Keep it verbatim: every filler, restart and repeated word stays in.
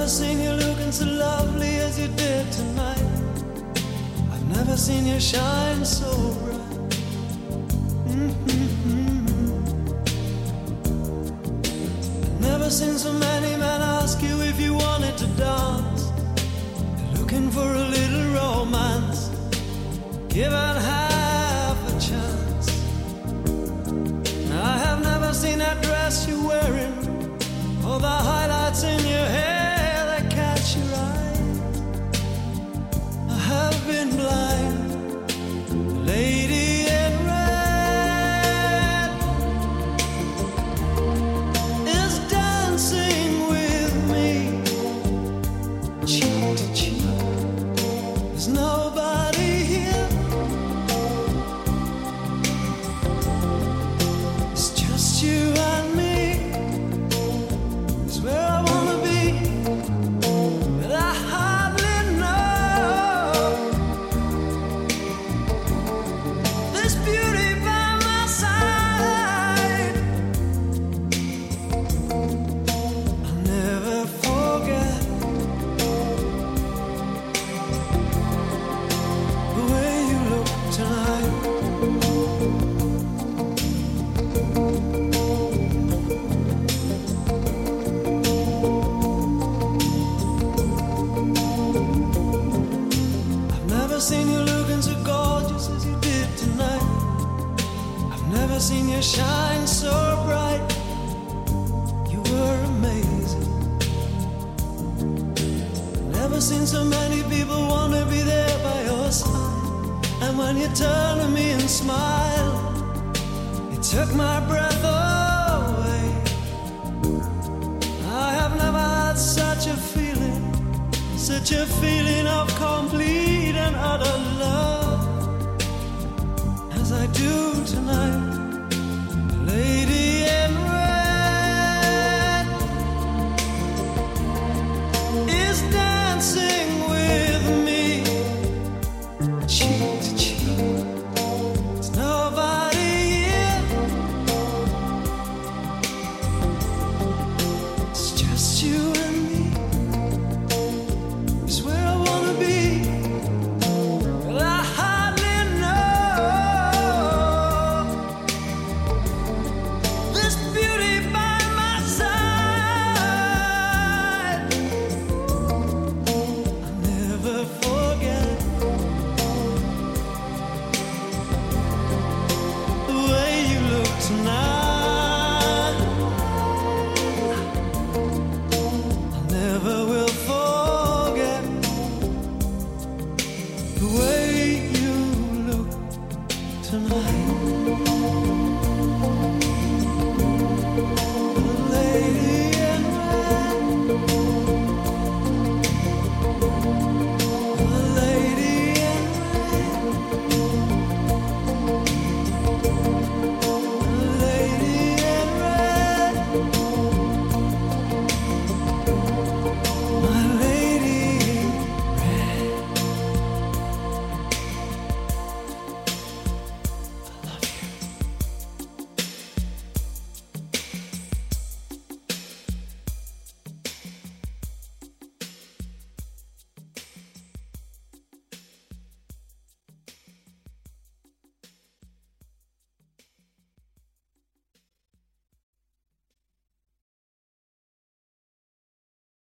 seen you looking so lovely as you did tonight. I've never seen you shine so bright. Mm-hmm. I've never seen so many men ask you if you wanted to dance. They're looking for a little romance, given half a chance. I have never seen that dress you're wearing, or the highlights in your hair that catch your eye. I have been blind, the lady in red is dancing with me, cheek to cheek. There's nobody here, it's just you and me. Seen you shine so bright, you were amazing. Never seen so many people want to be there by your side. And when you turn to me and smile, it took my breath away. I have never had such a feeling, such a feeling of complete and utter love as I do tonight.